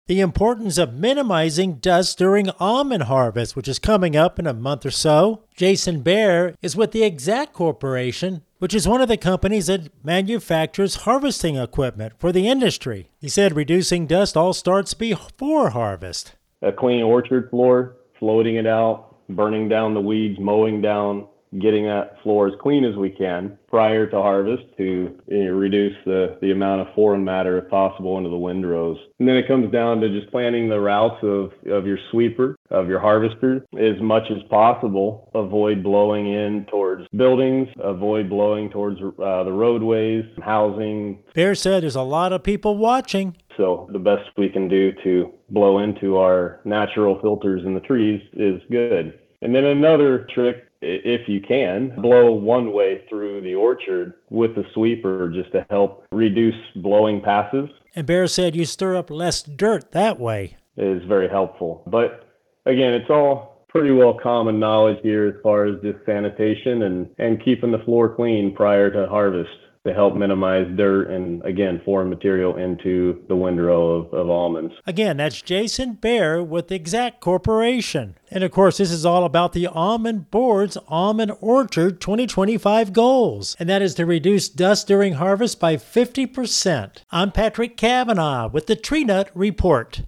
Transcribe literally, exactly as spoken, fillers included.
the importance of minimizing dust during almond harvest, which is coming up in a month or so. Jason Baer is with the Exact Corporation, which is one of the companies that manufactures harvesting equipment for the industry. He said reducing dust all starts before harvest. A clean orchard floor, floating it out, burning down the weeds, mowing down, getting that floor as clean as we can prior to harvest to you know, reduce the, the amount of foreign matter if possible into the windrows. And then it comes down to just planning the routes of, of your sweeper, of your harvester, as much as possible. Avoid blowing in towards buildings, avoid blowing towards uh, the roadways, housing. Baer said there's a lot of people watching. So the best we can do to blow into our natural filters in the trees is good. And then another trick, if you can, blow one way through the orchard with the sweeper just to help reduce blowing passes. And Baer said you stir up less dirt that way. It is very helpful. But again, it's all pretty well common knowledge here as far as just sanitation and, and keeping the floor clean prior to harvest to help minimize dirt and, again, foreign material into the windrow of, of almonds. Again, that's Jason Baer with Exact Corporation. And, of course, this is all about the Almond Board's Almond Orchard twenty twenty-five goals, and that is to reduce dust during harvest by fifty percent. I'm Patrick Cavanaugh with the Tree Nut Report.